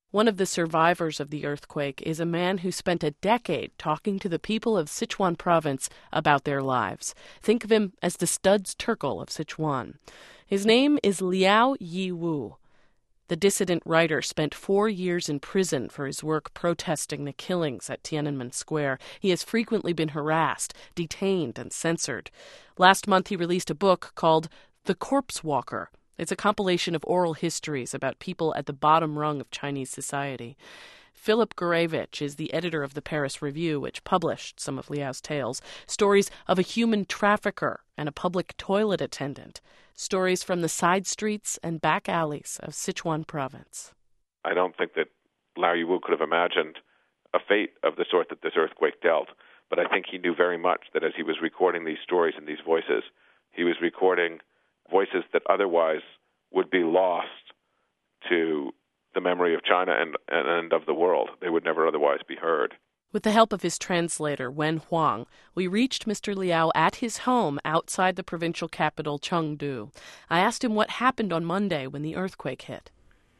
One of the survivors of the earthquake is a man who spent a decade talking to the people of Sichuan province about their lives. Think of him as the Studs Terkel of Sichuan. His name is Liao Yiwu. The dissident writer spent 4 years in prison for his work protesting the killings at Tiananmen Square. He has frequently been harassed, detained, and censored. Last month he released a book called The Corpse Walker. It's a compilation of oral histories about people at the bottom rung of Chinese society. Philip Gurevich is the editor of the Paris Review, which published some of Liao's tales. Stories of a human trafficker and a public toilet attendant. Stories from the side streets and back alleys of Sichuan province. I don't think that Liao Yiwu could have imagined a fate of the sort that this earthquake dealt, but I think he knew very much that as he was recording these stories and these voices, he was recording voices that otherwise would be lost to the memory of China and of the world. They would never otherwise be heard. With the help of his translator, Wen Huang, we reached Mr. Liao at his home outside the provincial capital, Chengdu. I asked him what happened on Monday when the earthquake hit.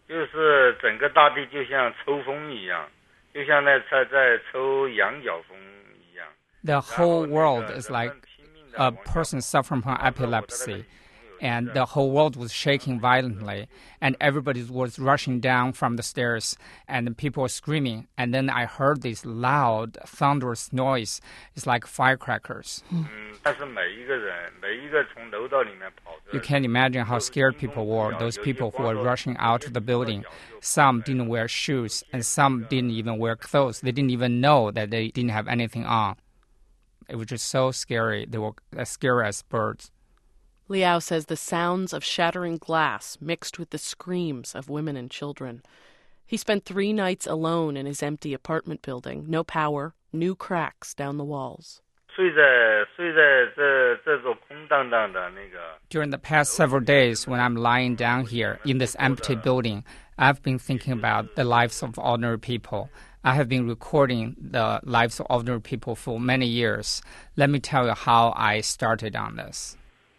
The whole world is like a person suffering from epilepsy. And the whole world was shaking violently, and everybody was rushing down from the stairs, and people were screaming. And then I heard this loud, thunderous noise. It's like firecrackers. You can't imagine how scared people were, those people who were rushing out of the building. Some didn't wear shoes, and some didn't even wear clothes. They didn't even know that they didn't have anything on. It was just so scary. They were as scary as birds. Liao says the sounds of shattering glass mixed with the screams of women and children. He spent 3 nights alone in his empty apartment building. No power, new cracks down the walls. During the past several days, when I'm lying down here in this empty building, I've been thinking about the lives of ordinary people. I have been recording the lives of ordinary people for many years. Let me tell you how I started on this.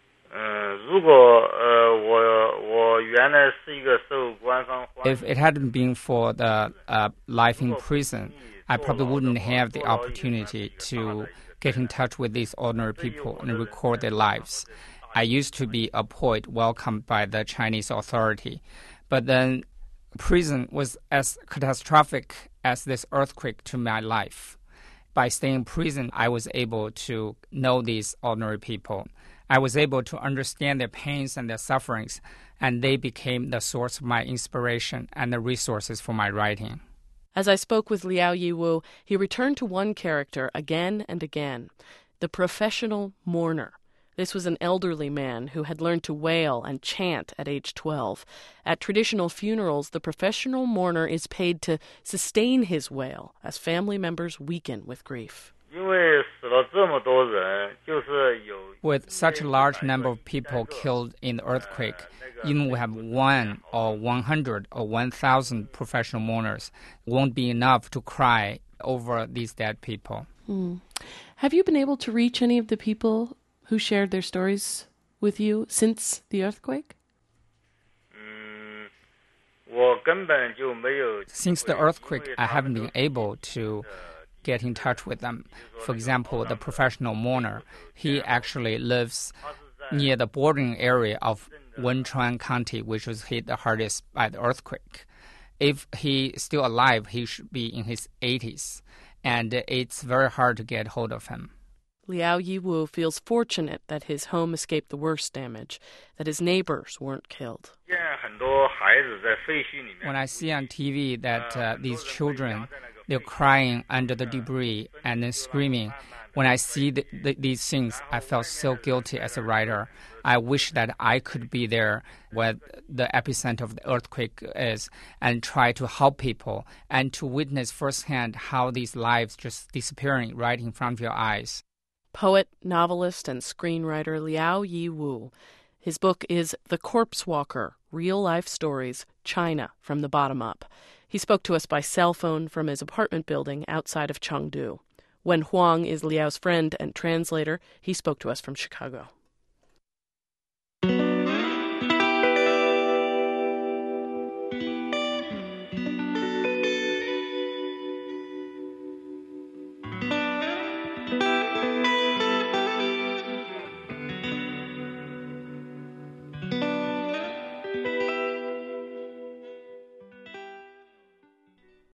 If it hadn't been for the life in prison, I probably wouldn't have the opportunity to get in touch with these ordinary people and record their lives. I used to be a poet welcomed by the Chinese authority, but then prison was as catastrophic as this earthquake to my life. By staying in prison, I was able to know these ordinary people. I was able to understand their pains and their sufferings, and they became the source of my inspiration and the resources for my writing. As I spoke with Liao Yiwu, he returned to one character again and again, the professional mourner. This was an elderly man who had learned to wail and chant at age 12. At traditional funerals, the professional mourner is paid to sustain his wail as family members weaken with grief. With such a large number of people killed in the earthquake, even we have 1 or 100 or 1,000 professional mourners, it won't be enough to cry over these dead people. Have you been able to reach any of the people who shared their stories with you since the earthquake? Since the earthquake, I haven't been able to get in touch with them. For example, the professional mourner, he actually lives near the bordering area of Wenchuan County, which was hit the hardest by the earthquake. If he's still alive, he should be in his 80s, and it's very hard to get hold of him. Liao Yiwu feels fortunate that his home escaped the worst damage, that his neighbors weren't killed. When I see on TV that these children, they're crying under the debris and then screaming, when I see these things, I felt so guilty as a writer. I wish that I could be there where the epicenter of the earthquake is and try to help people and to witness firsthand how these lives just disappearing right in front of your eyes. Poet, novelist, and screenwriter Liao Yiwu. His book is The Corpse Walker, Real-Life Stories, China from the Bottom Up. He spoke to us by cell phone from his apartment building outside of Chengdu. Wen Huang is Liao's friend and translator. He spoke to us from Chicago.